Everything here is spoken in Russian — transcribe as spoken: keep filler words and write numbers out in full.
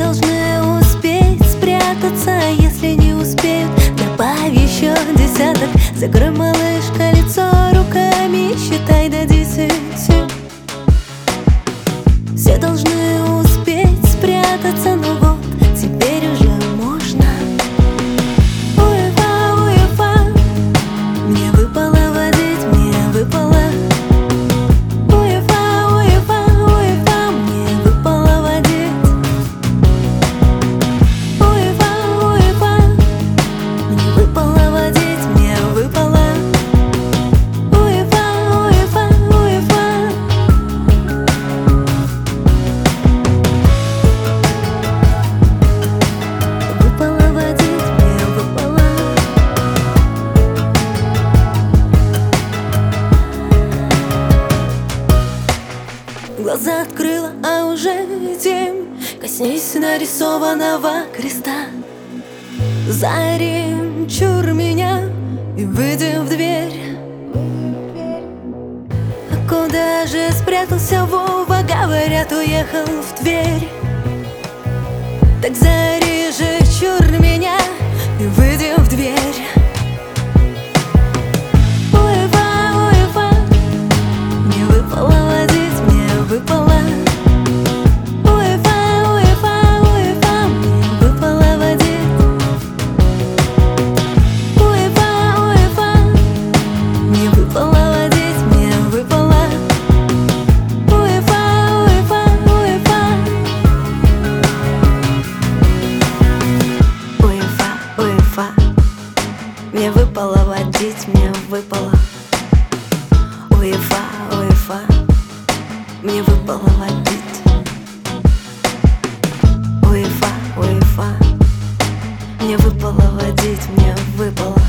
должны успеть спрятаться, если не успеют, добавь еще десяток. Закрой, малышка, лицо руками, считай до десяти. Все должны успеть спрятаться, но вот теперь уже можно. Уефа, уефа, мне выпало водить, мне выпало. Уефа, уефа, уефа, мне выпало водить. Уефа, уефа, мне выпало водить, мне выпало. Уефа, уефа, уефа. Выпало водить, мне выпало. Глаза открыла, а уже темь. Коснись нарисованного креста. Зари, чур меня и выйди в дверь. А куда же спрятался Вова? Говорят, уехал в Тверь. Так зари же, чур меня и выйди в дверь. Уефа, уефа, мне выпало водить, мне выпало. Уефа, уефа, уефа, мне выпало водить. Уефа, уефа, мне выпало водить, мне выпало. Уефа, уефа, уефа. Уефа, уефа, мне выпало водить, мне выпало. Уефа, уефа, мне выпало водить. Уефа, уефа, мне выпало водить, мне выпало.